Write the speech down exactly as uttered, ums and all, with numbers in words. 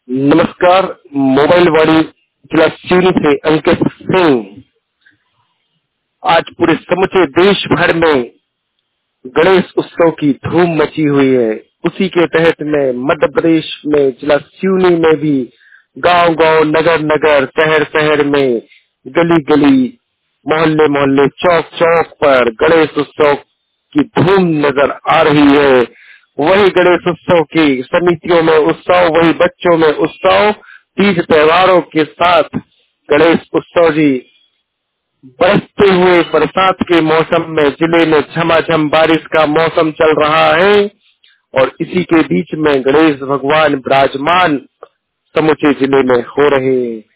नमस्कार। मोबाइल वाली जिला चीनी से अंकित सिंह। आज पूरे समूचे देश भर में गणेश उत्सव की धूम मची हुई है। उसी के तहत में मध्य प्रदेश में जिला सिवनी में भी गांव गांव, नगर नगर, शहर शहर में, गली गली, मोहल्ले मोहल्ले, चौक चौक पर गणेश उत्सव की धूम नजर आ रही है। वही गणेश उत्सव की समितियों में उत्सव, वही बच्चों में उत्सव। तीज त्योहारों के साथ गणेश उत्सव जी बरसते हुए बरसात के मौसम में जिले में झमाझम बारिश का मौसम चल रहा है और इसी के बीच में गणेश भगवान विराजमान समूचे जिले में हो रहे हैं।